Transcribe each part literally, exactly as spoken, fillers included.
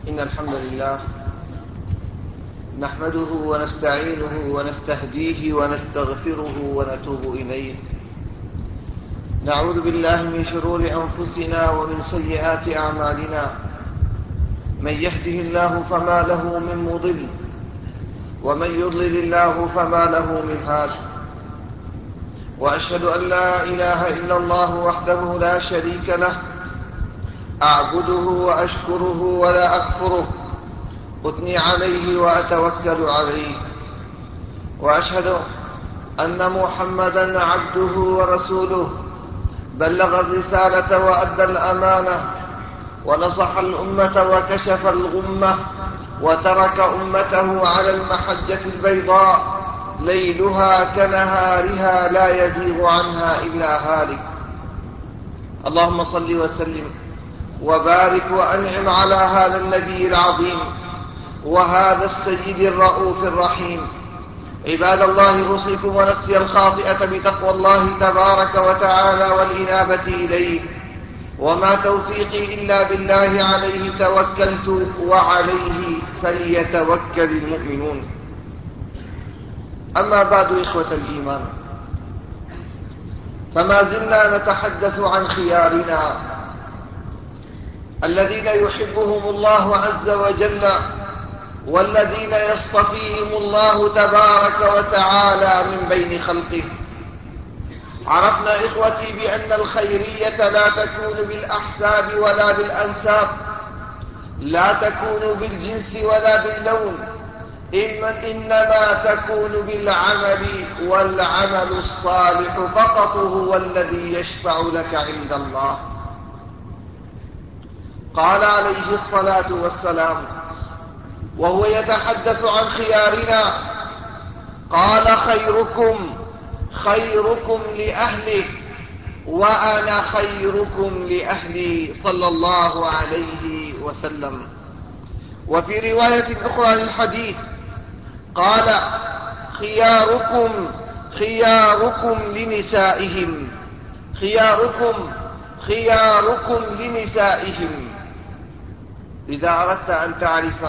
إن الحمد لله نحمده ونستعينه ونستهديه ونستغفره ونتوب إليه. نعوذ بالله من شرور أنفسنا ومن سيئات أعمالنا، من يهده الله فما له من مضل، ومن يضلل الله فما له من هاد. وأشهد أن لا إله إلا الله وحده لا شريك له، أعبده وأشكره ولا أكفره، أثني عليه وأتوكل عليه. وأشهد أن محمدا عبده ورسوله، بلغ الرسالة وأدى الأمانة ونصح الأمة وكشف الغمة، وترك أمته على المحجة البيضاء ليلها كنهارها لا يزيغ عنها إلا هالك. اللهم صل وسلم وبارك وأنعم على هذا النبي العظيم وهذا السيد الرؤوف الرحيم. عباد الله، أوصيكم ونفسي الخاطئة بتقوى الله تبارك وتعالى والإنابة إليه، وما توفيقي إلا بالله، عليه توكلت وعليه فليتوكل المؤمنون. أما بعد، إخوة الإيمان، فما زلنا نتحدث عن خيارنا الذين يحبهم الله عز وجل، والذين يصطفيهم الله تبارك وتعالى من بين خلقه. عرفنا إخوتي بأن الخيرية لا تكون بالأحساب ولا بالأنساب، لا تكون بالجنس ولا باللون، إنما تكون بالعمل، والعمل الصالح فقط هو الذي يشفع لك عند الله. قال عليه الصلاة والسلام وهو يتحدث عن خيارنا، قال: خيركم خيركم لأهله وأنا خيركم لأهلي، صلى الله عليه وسلم. وفي رواية أخرى للحديث قال: خياركم خياركم لنسائهم خياركم خياركم لنسائهم. إذا أردت أن تعرف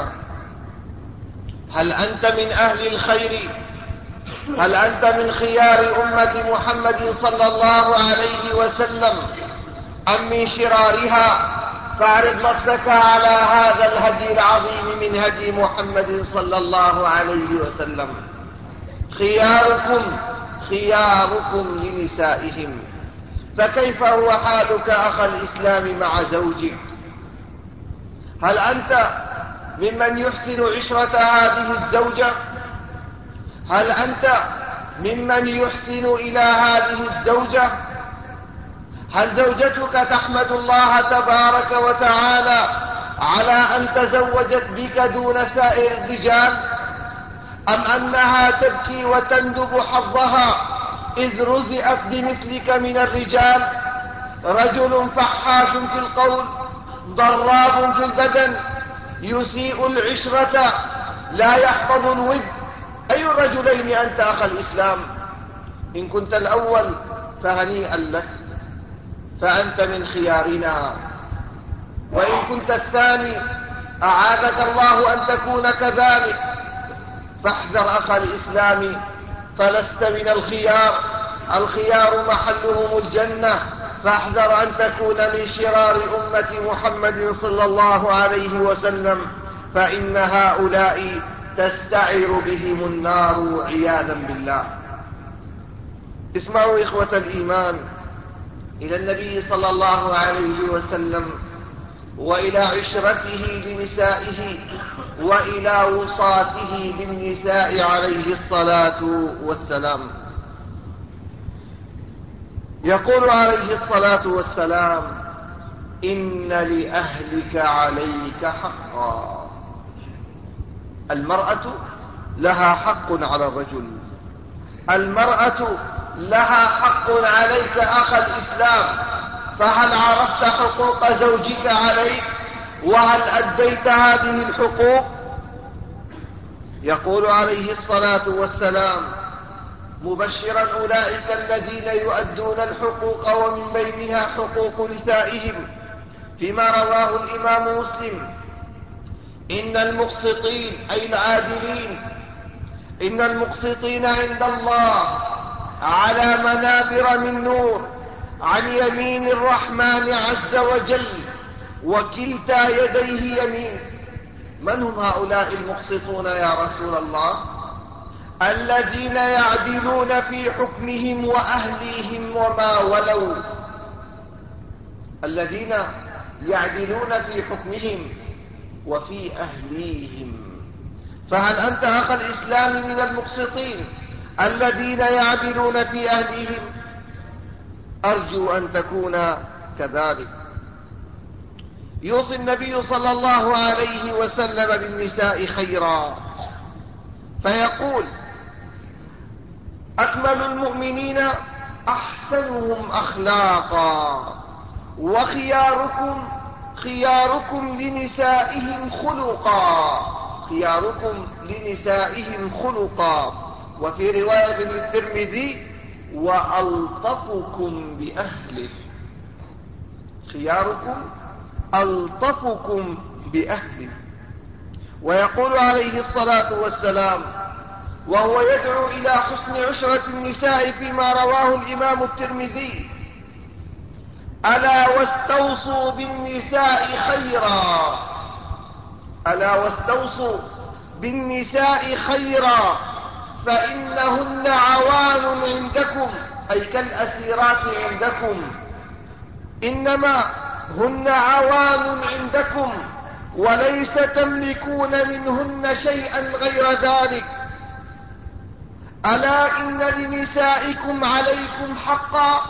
هل أنت من أهل الخير، هل أنت من خيار أمة محمد صلى الله عليه وسلم أم من شرارها، فاعرض نفسك على هذا الهدي العظيم من هدي محمد صلى الله عليه وسلم. خياركم خياركم لنسائهم. فكيف هو حالك أخ الإسلام مع زوجك؟ هل أنت ممن يحسن عشرة هذه الزوجة؟ هل أنت ممن يحسن إلى هذه الزوجة؟ هل زوجتك تحمد الله تبارك وتعالى على أن تزوجت بك دون سائر الرجال، أم أنها تبكي وتندب حظها إذ رزئت بمثلك من الرجال؟ رجل فحاش في القول، ضراب في البدن، يسيء العشرة، لا يحفظ الود. أي الرجلين أنت أخ الإسلام؟ إن كنت الأول فهنيئا لك، فأنت من خيارنا. وإن كنت الثاني أعاذك الله أن تكون كذلك، فاحذر أخ الإسلام، فلست من الخيار. الخيار محلهم الجنة، فاحذر أن تكون من شرار أمة محمد صلى الله عليه وسلم، فإن هؤلاء تستعر بهم النار عياذا بالله. اسمعوا إخوة الإيمان إلى النبي صلى الله عليه وسلم، وإلى عشرته لنسائه، وإلى وصاته بالنساء عليه الصلاة والسلام. يقول عليه الصلاة والسلام: إن لأهلك عليك حقا. المرأة لها حق على الرجل، المرأة لها حق عليك أخ الإسلام. فهل عرفت حقوق زوجك عليك؟ وهل أديت هذه الحقوق؟ يقول عليه الصلاة والسلام مبشرا أولئك الذين يؤدون الحقوق ومن بينها حقوق نسائهم، فيما رواه الإمام مسلم: إن المقسطين أي العادلين، إن المقسطين عند الله على منابر من نور عن يمين الرحمن عز وجل، وكلتا يديه يمين. من هم هؤلاء المقسطون يا رسول الله؟ الذين يعدلون في حكمهم وأهليهم وما ولوا، الذين يعدلون في حكمهم وفي أهليهم. فهل أنت أخ الإسلام من المقسطين الذين يعدلون في أهليهم؟ أرجو أن تكون كذلك. يوصي النبي صلى الله عليه وسلم بالنساء خيرا فيقول: أكمل المؤمنين أحسنهم أخلاقا، وخياركم خياركم لنسائهم خلقا، خياركم لنسائهم خلقا. وفي رواية للترمذي: وألطفكم بأهله، خياركم ألطفكم بأهله. ويقول عليه الصلاة والسلام وهو يدعو إلى حسن عشرة النساء فيما رواه الإمام الترمذي: ألا واستوصوا بالنساء خيرا، ألا واستوصوا بالنساء خيرا فإنهن عوان عندكم، أي كالأسيرات عندكم، إنما هن عوان عندكم وليس تملكون منهن شيئا غير ذلك. ألا إن لنسائكم عليكم حقا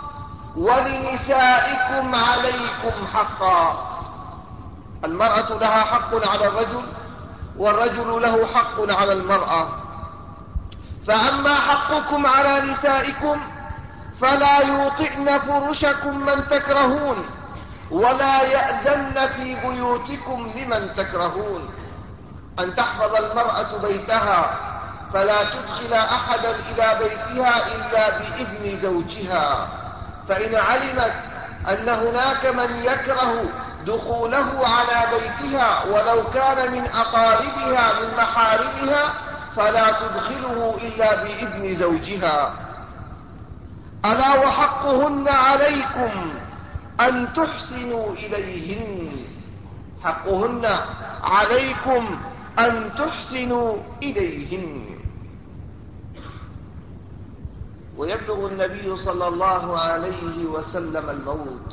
ولنسائكم عليكم حقا. المرأة لها حق على الرجل والرجل له حق على المرأة. فأما حقكم على نسائكم فلا يوطئن فرشكم من تكرهون، ولا يأذن في بيوتكم لمن تكرهون. أن تحفظ المرأة بيتها فلا تدخل أحدا إلى بيتها إلا بإذن زوجها، فإن علمت أن هناك من يكره دخوله على بيتها ولو كان من أقاربها من محارمها فلا تدخله إلا بإذن زوجها. ألا وحقهن عليكم أن تحسنوا إليهن، حقهن عليكم أن تحسنوا إليهن. ويبلغ النبي صلى الله عليه وسلم الموت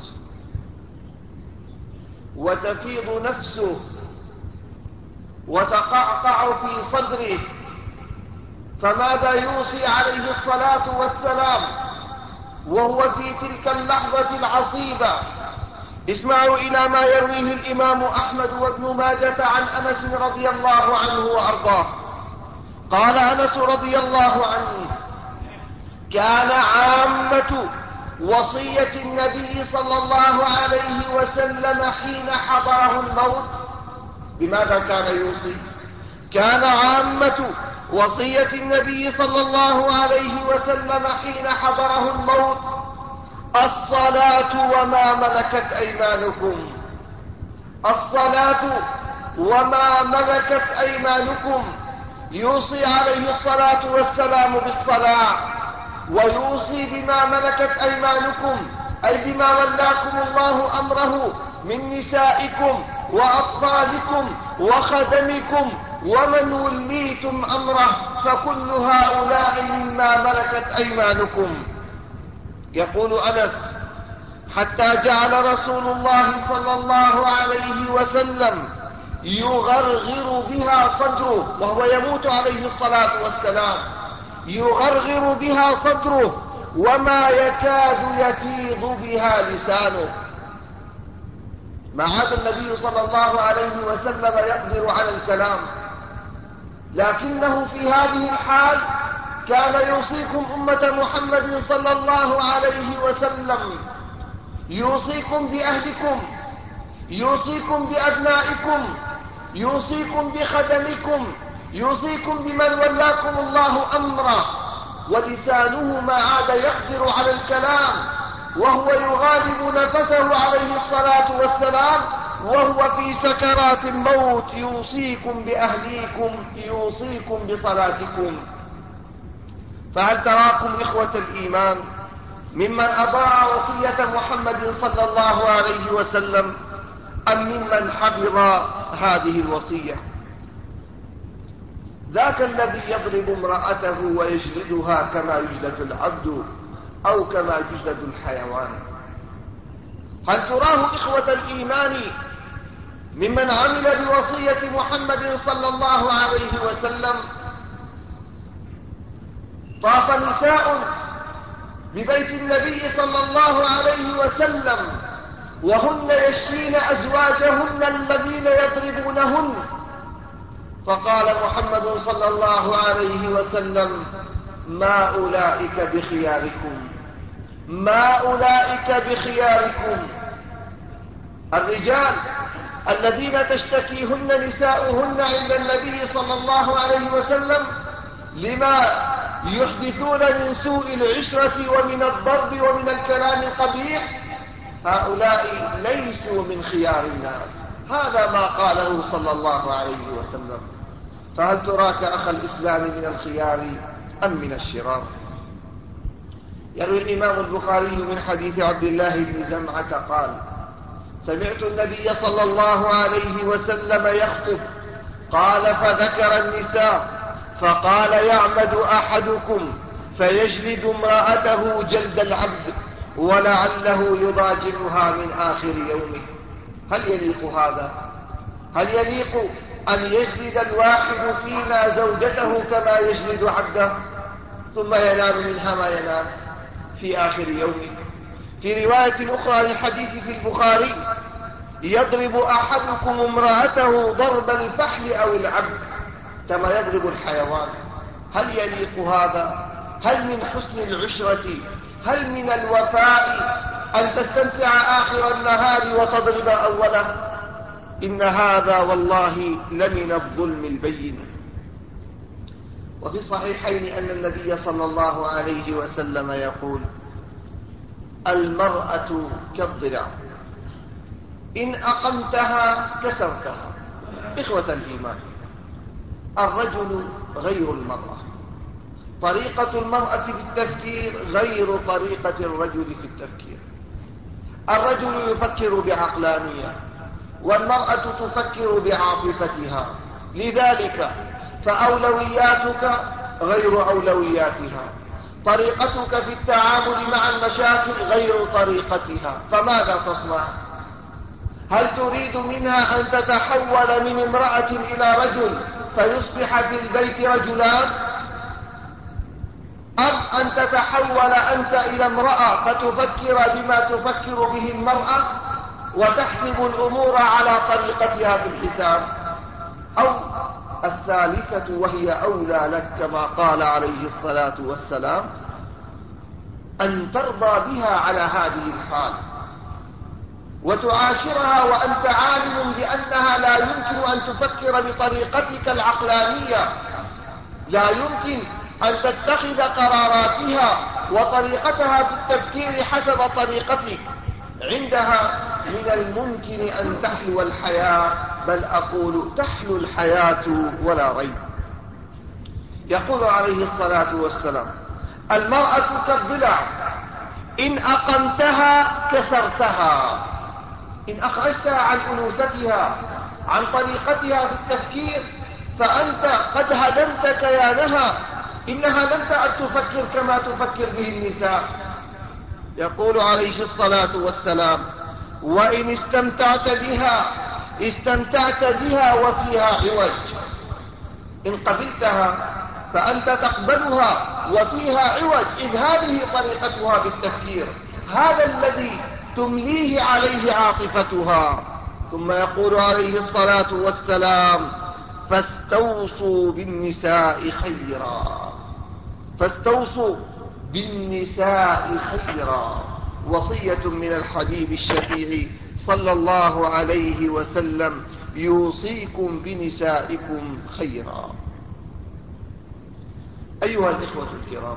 وتفيض نفسه وتقعقع في صدره، فماذا يوصي عليه الصلاة والسلام وهو في تلك اللحظة العصيبة؟ اسمعوا إلى ما يرويه الإمام أحمد وابن ماجة عن أنس رضي الله عنه وأرضاه. قال أنس رضي الله عنه: كان عامة وصية النبي صلى الله عليه وسلم حين حضره الموت. بماذا كان يوصي؟ كان عامة وصية النبي صلى الله عليه وسلم حين حضره الموت: الصلاة وما ملكت أيمانكم، الصلاة وما ملكت أيمانكم. يوصي عليه الصلاة والسلام بالصلاة، ويوصي بما ملكت أيمانكم، أي بما ولاكم الله أمره من نسائكم وأطفالكم وخدمكم ومن وليتم أمره، فكل هؤلاء مما ملكت أيمانكم. يقول أنس: حتى جعل رسول الله صلى الله عليه وسلم يغرغر بها صدره، وهو يموت عليه الصلاة والسلام، يغرغر بها صدره وما يكاد يفيض بها لسانه. ما عاد النبي صلى الله عليه وسلم يقدر على الكلام، لكنه في هذه الحال كان يوصيكم أمة محمد صلى الله عليه وسلم، يوصيكم بأهلكم، يوصيكم بأبنائكم، يوصيكم بخدمكم، يوصيكم بمن ولاكم الله أمره. ولسانه ما عاد يقدر على الكلام، وهو يغالب نفسه عليه الصلاة والسلام وهو في سكرات الموت يوصيكم بأهليكم يوصيكم بصلاتكم. فهل تراكم إخوة الإيمان ممن أضاع وصية محمد صلى الله عليه وسلم أم ممن حفظ هذه الوصية؟ ذاك الذي يضرب امرأته ويجلدها كما يجلد العبد أو كما يجلد الحيوان. هل تراه إخوة الإيمان ممن عمل بوصية محمد صلى الله عليه وسلم؟ طاف نساء ببيت النبي صلى الله عليه وسلم وهن يشفين أزواجهن الذين يضربونهن، فقال محمد صلى الله عليه وسلم: ما أولئك بخياركم، ما أولئك بخياركم. الرجال الذين تشتكيهن نساؤهن عند النبي صلى الله عليه وسلم لما يحدثون من سوء العشرة ومن الضرب ومن الكلام القبيح، هؤلاء ليسوا من خيار الناس. هذا ما قاله صلى الله عليه وسلم. فهل تراك أخ الإسلام من الخيار أم من الشرار؟ يروي الإمام البخاري من حديث عبد الله بن زمعة قال: سمعت النبي صلى الله عليه وسلم يخطب، قال: فذكر النساء فقال: يعمد أحدكم فيجلد امرأته جلد العبد ولعله يضاجعها من آخر يومه. هل يليق هذا؟ هل يليق أن يجلد الواحد فينا زوجته كما يجلد عبده ثم ينال منها ما ينال في آخر يومه؟ في رواية أخرى للحديث في البخاري: يضرب أحدكم امرأته ضرب الفحل أو العبد كما يضرب الحيوان. هل يليق هذا؟ هل من حسن العشرة، هل من الوفاء أن تستمتع آخر النهار وتضرب أوله؟ إن هذا والله لمن الظلم البين. وفي الصحيحين أن النبي صلى الله عليه وسلم يقول: المرأة كالضلع إن أقمتها كسرتها. إخوة الإيمان، الرجل غير المرأة، طريقة المرأة في التفكير غير طريقة الرجل في التفكير. الرجل يفكر بعقلانية والمرأة تفكر بعاطفتها، لذلك فأولوياتك غير أولوياتها، طريقتك في التعامل مع المشاكل غير طريقتها. فماذا تصنع؟ هل تريد منها أن تتحول من امرأة إلى رجل فيصبح في البيت رجلان، أم أن تتحول أنت إلى امرأة فتفكر بما تفكر به المرأة وتحسب الأمور على طريقتها في الحساب؟ أو الثالثة وهي أولى لك كما قال عليه الصلاة والسلام: أن ترضى بها على هذه الحال وتعاشرها وأنت عالم بأنها لا يمكن أن تفكر بطريقتك العقلانية، لا يمكن أن تتخذ قراراتها وطريقتها في التفكير حسب طريقتك. عندها من الممكن أن تحلو الحياة، بل أقول تحلو الحياة ولا ريب. يقول عليه الصلاة والسلام: المرأة كالضلع إن أقمتها كسرتها. إن أخرجتها عن أنوثتها عن طريقتها في التفكير فأنت قد هدمت كيانها، إنها لم تعد تفكر كما تفكر به النساء. يقول عليه الصلاة والسلام: وإن استمتعت بها استمتعت بها وفيها عوج. إن قبلتها فأنت تقبلها وفيها عوج، إذ هذه طريقتها بالتفكير، هذا الذي تمليه عليه عاطفتها. ثم يقول عليه الصلاة والسلام: فاستوصوا بالنساء خيرا، فاستوصوا بالنساء خيرا. وصية من الحبيب الشفيع صلى الله عليه وسلم: يوصيكم بنسائكم خيرا. أيها الإخوة الكرام،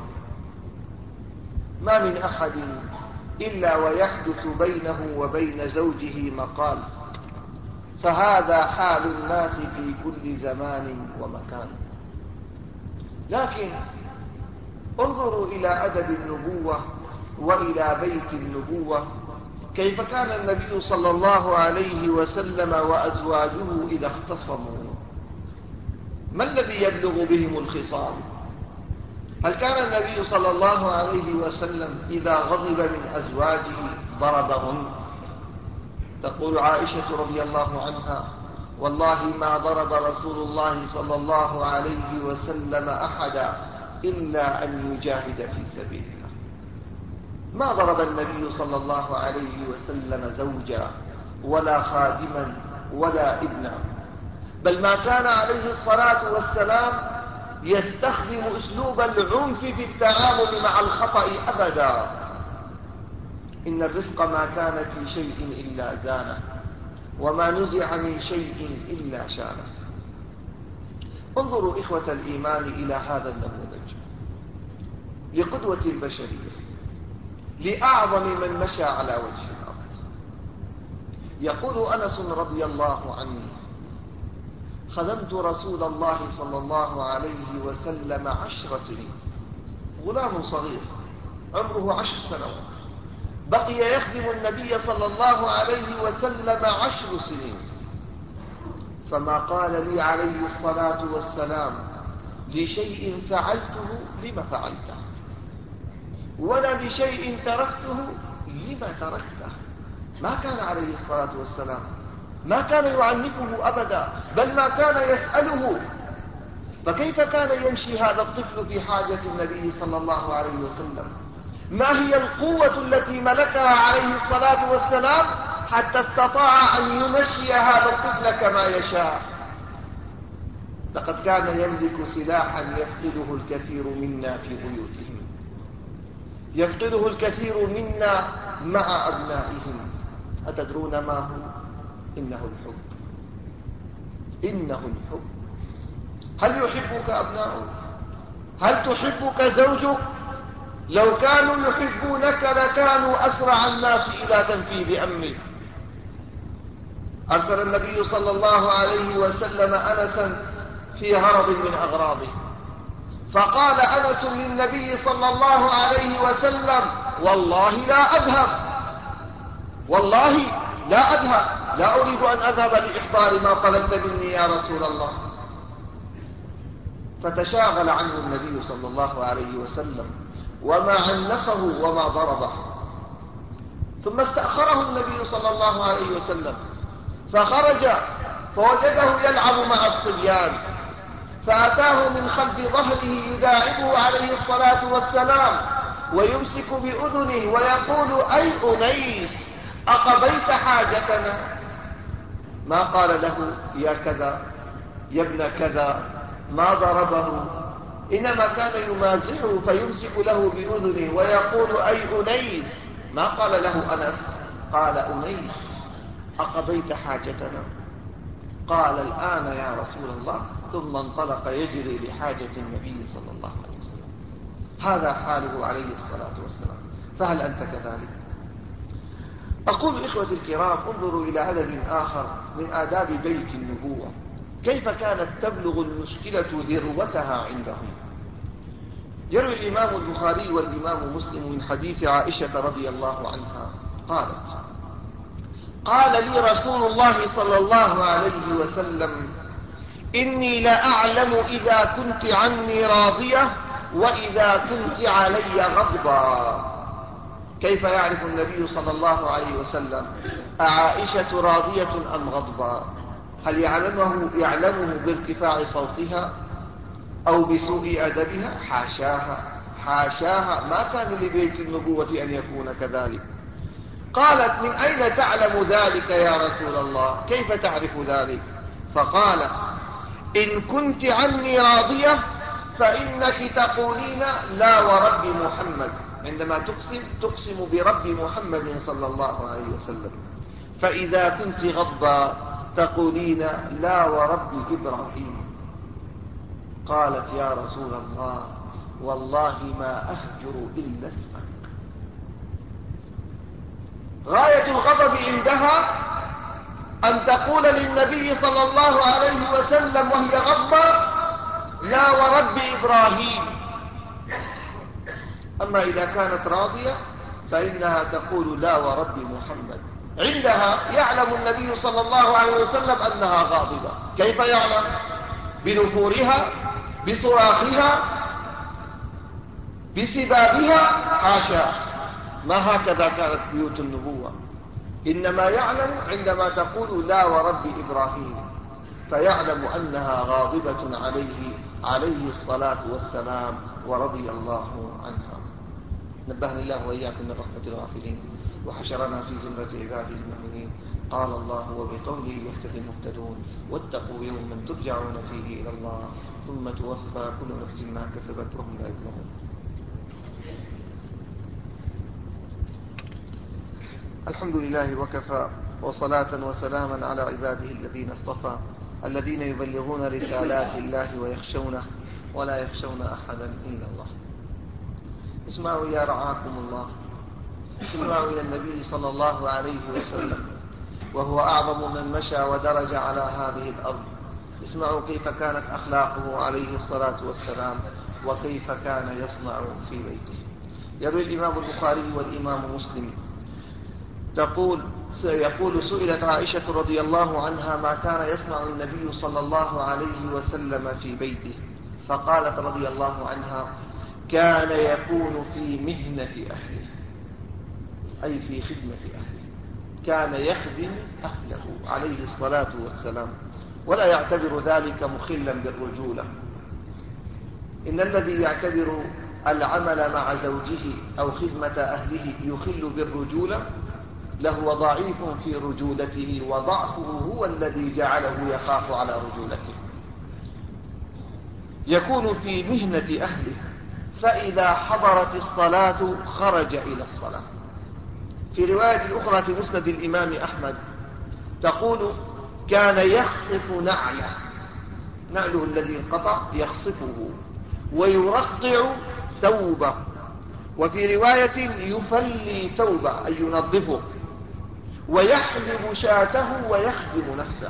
ما من أحد إلا ويحدث بينه وبين زوجه مقال، فهذا حال الناس في كل زمان ومكان. لكن انظروا إلى أدب النبوة وإلى بيت النبوة، كيف كان النبي صلى الله عليه وسلم وأزواجه إذا اختصموا، ما الذي يبلغ بهم الخصام؟ هل كان النبي صلى الله عليه وسلم إذا غضب من أزواجه ضربهن؟ تقول عائشة رضي الله عنها: والله ما ضرب رسول الله صلى الله عليه وسلم أحدا إلا أن يجاهد في سبيل الله. ما ضرب النبي صلى الله عليه وسلم زوجا ولا خادما ولا ابنا، بل ما كان عليه الصلاة والسلام يستخدم أسلوب العنف في التعامل مع الخطأ أبدا. إن الرفق ما كان في شيء إلا زانه، وما نزع من شيء إلا شانه. انظروا إخوة الإيمان إلى هذا النموذج لقدوة البشرية، لأعظم من مشى على وجه الأرض. يقول أنس رضي الله عنه: خدمت رسول الله صلى الله عليه وسلم عشر سنين، غلام صغير عمره عشر سنوات، بقي يخدم النبي صلى الله عليه وسلم عشر سنين، فما قال لي عليه الصلاة والسلام لشيء فعلته لما فعلته، ولا لشيء تركته لما تركته. ما كان عليه الصلاة والسلام ما كان يعنفه أبدا، بل ما كان يسأله. فكيف كان يمشي هذا الطفل في حاجة النبي صلى الله عليه وسلم؟ ما هي القوة التي ملكها عليه الصلاة والسلام حتى استطاع أن يمشي هذا الطفل كما يشاء؟ لقد كان يملك سلاحا يفقده الكثير منا في بيوتهم، يفقده الكثير منا مع أبنائهم. أتدرون ما هو؟ إنه الحب. إنه الحب. هل يحبك أبناؤك؟ هل تحبك زوجك؟ لو كانوا يحبونك لكانوا أسرع الناس إلى تنفيذ أمرك. أرسل النبي صلى الله عليه وسلم أنسا في غرض من أغراضه، فقال أنس للنبي صلى الله عليه وسلم: والله لا أذهب، والله لا أذهب، لا أريد أن أذهب لإحضار ما طلبت مني يا رسول الله. فتشاغل عنه النبي صلى الله عليه وسلم، وما عنفه وما ضربه. ثم استأخره النبي صلى الله عليه وسلم، فخرج فوجده يلعب مع الصبيان، فأتاه من خلف ظهره يداعبه عليه الصلاة والسلام ويمسك بأذنه ويقول: أي أنيس، أقضيت حاجتنا؟ ما قال له يا كذا يا ابن كذا، ما ضربه، إنما كان يمازحه فيمسك له بأذنه ويقول: أي أنيس. ما قال له أنس، قال: أنيس، أقضيت حاجتنا؟ قال: الآن يا رسول الله. ثم انطلق يجري لحاجة النبي صلى الله عليه وسلم. هذا حاله عليه الصلاة والسلام. فهل أنت كذلك؟ أقول إخوة الكرام: انظروا إلى أدب آخر من آداب بيت النبوة، كيف كانت تبلغ المشكلة ذروتها عندهم. يروي الإمام البخاري والإمام مسلم من حديث عائشة رضي الله عنها قالت: قال لي رسول الله صلى الله عليه وسلم: إني لأعلم إذا كنت عني راضية وإذا كنت علي غضبا. كيف يعرف النبي صلى الله عليه وسلم أعائشة راضية أم غضبا؟ هل يعلمه, يعلمه بارتفاع صوتها أو بسوء أدبها؟ حاشاها حاشاها، ما كان لبيت النبوة أن يكون كذلك. قالت: من أين تعلم ذلك يا رسول الله؟ كيف تعرف ذلك؟ فقال: إن كنت عني راضية فإنك تقولين لا ورب محمد، عندما تقسم تقسم برب محمد صلى الله عليه وسلم. فإذا كنت غضبا تقولين لا ورب إبراهيم. قالت: يا رسول الله والله ما أهجر إلا اسمك. غاية الغضب عندها أن تقول للنبي صلى الله عليه وسلم وهي غضبة: لا ورب إبراهيم. أما إذا كانت راضية فإنها تقول: لا ورب محمد. عندها يعلم النبي صلى الله عليه وسلم أنها غاضبة. كيف يعلم؟ بنفورها، بصراخها، بسبابها؟ حاشا، ما هكذا كانت بيوت النبوة. إنما يعلم عندما تقول: لا ورب إبراهيم، فيعلم أنها غاضبة عليه عليه الصلاة والسلام ورضي الله عنها. نبهني الله وإياكم من رحمة الغافلين، وحشرنا في زمرة عباده المؤمنين. قال الله: وبقوله يهتدي المهتدون، واتقوا يوما ترجعون فيه إلى الله ثم توفى كل نفس ما كسبت وهم لا يظلمون. الحمد لله وكفى، وصلاة وسلاما على عباده الذين اصطفى، الذين يبلغون رسالات الله ويخشونه ولا يخشون أحدا إلا الله. اسمعوا يا رعاكم الله، اسمعوا إلى النبي صلى الله عليه وسلم وهو أعظم من مشى ودرج على هذه الأرض. اسمعوا كيف كانت أخلاقه عليه الصلاة والسلام، وكيف كان يصنع في بيته. يروي الإمام البخاري والإمام مسلم تقول يقول: سئلت عائشة رضي الله عنها ما كان يصنع النبي صلى الله عليه وسلم في بيته، فقالت رضي الله عنها: كان يكون في مهنة أهله، أي في خدمة أهله، كان يخدم أهله عليه الصلاة والسلام، ولا يعتبر ذلك مخلا بالرجولة. إن الذي يعتبر العمل مع زوجه أو خدمة أهله يخل بالرجولة لهو ضعيف في رجولته، وضعفه هو الذي جعله يخاف على رجولته. يكون في مهنة أهله، فإذا حضرت الصلاة خرج إلى الصلاة. في رواية أخرى في مسند الإمام أحمد تقول: كان يخصف نعله، نعله الذي انقطع يخصفه، ويرقع ثوبه، وفي رواية يفلي ثوبه أي ينظفه، ويحلب شاته ويخدم نفسه.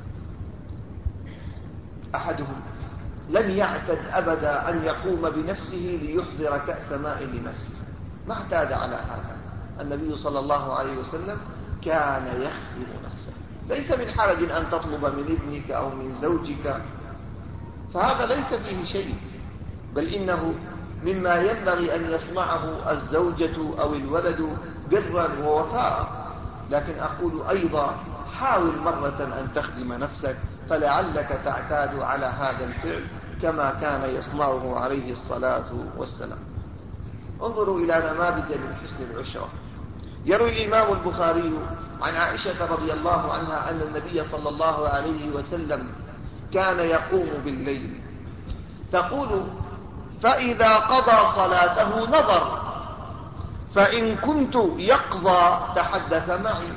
أحدهم لم يعتد أبدا أن يقوم بنفسه ليحضر كأس ماء لنفسه، ما اعتاد على هذا. النبي صلى الله عليه وسلم كان يخدم نفسه. ليس من حرج أن تطلب من ابنك أو من زوجك، فهذا ليس فيه شيء، بل إنه مما ينبغي أن يصنعه الزوجة أو الولد برا ووفاء. لكن أقول أيضا: حاول مرة أن تخدم نفسك، فلعلك تعتاد على هذا الفعل كما كان يصنعه عليه الصلاة والسلام. انظروا إلى نماذج من حسن العشرة. يروي الإمام البخاري عن عائشة رضي الله عنها أن النبي صلى الله عليه وسلم كان يقوم بالليل، تقول: فإذا قضى صلاته نظر، فإن كنت يقضى تحدث معي،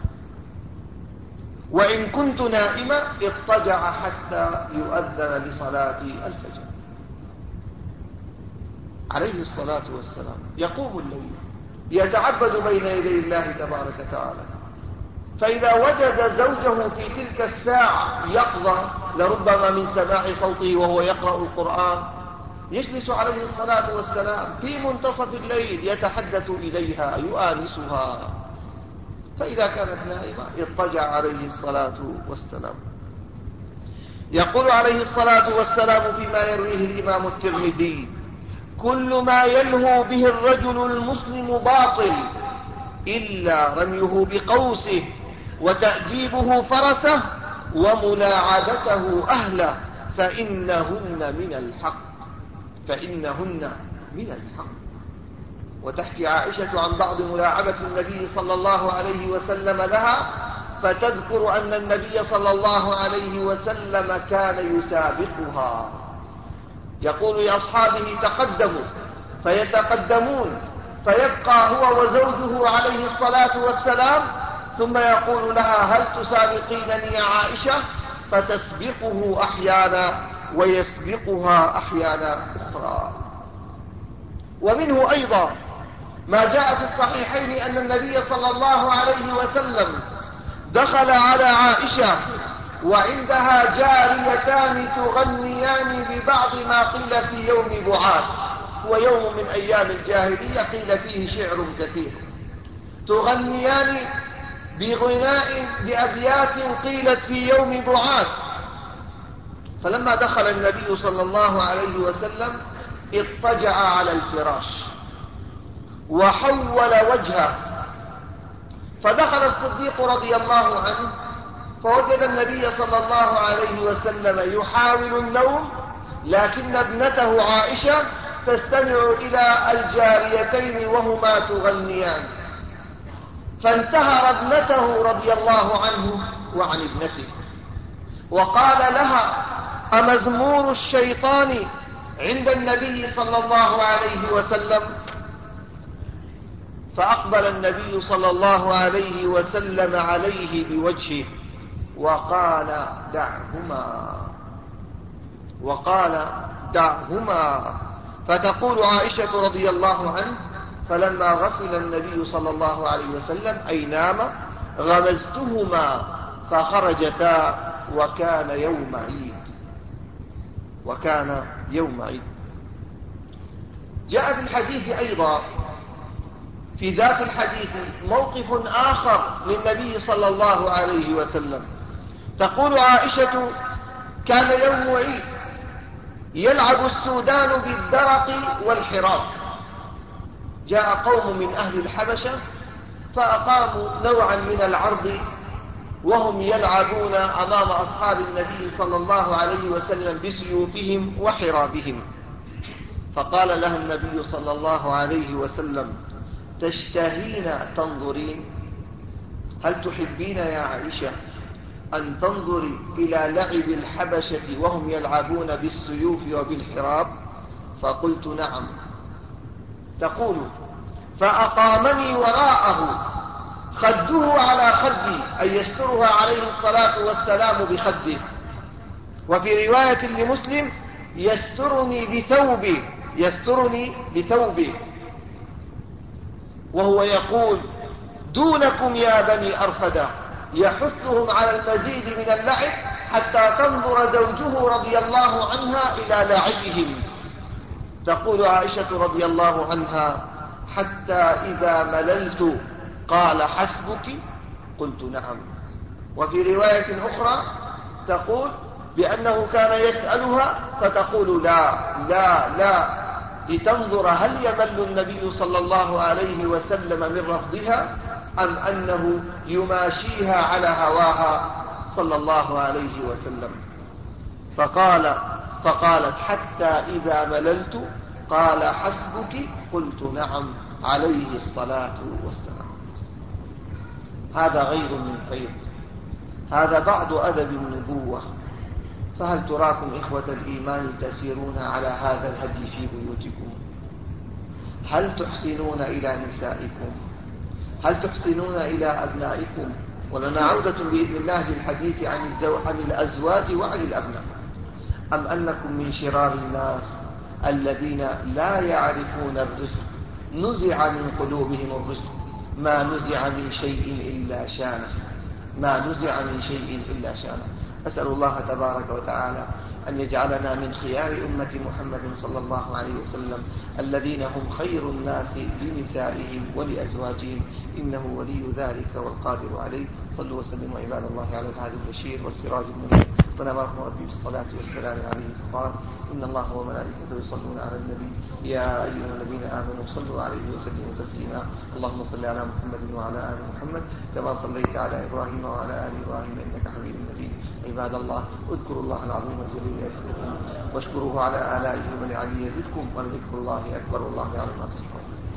وإن كنت نائمة اضطجع حتى يؤذن لصلاة الفجر. عليه الصلاة والسلام يقوم الليل، يتعبد بين يدي الله تبارك وتعالى. فإذا وجد زوجه في تلك الساعة يقظة، لربما من سماع صوته وهو يقرأ القرآن، يجلس عليه الصلاة والسلام في منتصف الليل يتحدث إليها يؤانسها. فإذا كانت نائمة اضطجع عليه الصلاة والسلام. يقول عليه الصلاة والسلام فيما يرويه الإمام الترمذي: كل ما يلهو به الرجل المسلم باطل إلا رميه بقوسه وتأديبه فرسه وملاعبته أهله، فإنهن من الحق فإنهن من الحق. وتحكي عائشة عن بعض ملاعبة النبي صلى الله عليه وسلم لها، فتذكر أن النبي صلى الله عليه وسلم كان يسابقها، يقول لأصحابه: تقدموا، فيتقدمون، فيبقى هو وزوجه عليه الصلاة والسلام، ثم يقول لها: هل تسابقينني يا عائشة؟ فتسبقه أحيانا ويسبقها أحيانا أخرى. ومنه أيضا ما جاء في الصحيحين أن النبي صلى الله عليه وسلم دخل على عائشة وعندها جاريتان تغنيان ببعض ما قيل في يوم بعاث، ويوم من أيام الجاهلية قيل فيه شعر كثير، تغنيان بغناء بأبيات قيلت في يوم بعاث. فلما دخل النبي صلى الله عليه وسلم اضطجع على الفراش وحول وجهه، فدخل الصديق رضي الله عنه فوجد النبي صلى الله عليه وسلم يحاول النوم، لكن ابنته عائشة تستمع إلى الجاريتين وهما تغنيان، فانتهر ابنته رضي الله عنه وعن ابنته وقال لها: أمزمور الشيطان عند النبي صلى الله عليه وسلم؟ فأقبل النبي صلى الله عليه وسلم عليه بوجهه وقال: دعهما وقال دعهما. فتقول عائشة رضي الله عنه: فلما غفل النبي صلى الله عليه وسلم أي نام غمزتهما فخرجتا، وكان يوم عيد وكان يوم عيد. جاء في الحديث أيضا في ذات الحديث موقف آخر للنبي صلى الله عليه وسلم. تقول عائشة: كان يوم عيد يلعب السودان بالدرق والحراك، جاء قوم من أهل الحبشة فأقاموا نوعا من العرض وهم يلعبون أمام أصحاب النبي صلى الله عليه وسلم بسيوفهم وحرابهم، فقال لها النبي صلى الله عليه وسلم: تشتهين تنظرين؟ هل تحبين يا عائشة أن تنظري إلى لعب الحبشة وهم يلعبون بالسيوف وبالحراب؟ فقلت: نعم. تقول: فأقامني وراءه خده على خدي، أي يسترها عليه الصلاة والسلام بخده. وفي رواية لمسلم: يسترني بثوبي يسترني بثوبي وهو يقول: دونكم يا بني أرفدة، يحثهم على المزيد من اللعب حتى تنظر زوجه رضي الله عنها إلى لعبهم. تقول عائشة رضي الله عنها: حتى إذا مللت قال: حسبك؟ قلت: نعم. وفي رواية أخرى تقول بأنه كان يسألها فتقول: لا لا لا، لتنظر هل يمل النبي صلى الله عليه وسلم من رفضها أم أنه يماشيها على هواها صلى الله عليه وسلم. فقال فقالت: حتى إذا مللت قال: حسبك؟ قلت: نعم، عليه الصلاة والسلام. هذا غير من فيض، هذا بعض أدب النبوة. فهل تراكم إخوة الإيمان تسيرون على هذا الهدي في بيوتكم؟ هل تحسنون إلى نسائكم؟ هل تحسنون إلى أبنائكم؟ ولنا عودة بإذن الله للحديث عن, الزو... عن الأزواج وعن الأبناء. أم أنكم من شرار الناس الذين لا يعرفون الرزق، نزع من قلوبهم الرزق، ما نزع من شيء إلا شانه ما نزع من شيء إلا شانه. أسأل الله تبارك وتعالى أن يجعلنا من خيار أمة محمد صلى الله عليه وسلم الذين هم خير الناس لنسائهم ولأزواجهم، إنه ولي ذلك والقادر عليه. صلوا وسلموا عباد الله على الهادي البشير والسراج المنير. ونباركم ربي بالصلاة والسلام عليه. فقال: إن الله وملائكته يصلون على النبي يا أيها الذين آمنوا صلوا عليه وسلموا تسليما. اللهم صل على محمد وعلى آل محمد كما صليت على إبراهيم وعلى آل إبراهيم إنك حميد مجيد. عباد الله، اذكروا الله العظيم الجليل يذكركم، واشكروه على آلائه ونعمه يزدكم، ولذكر الله أكبر والله يعلم ما تصنعون.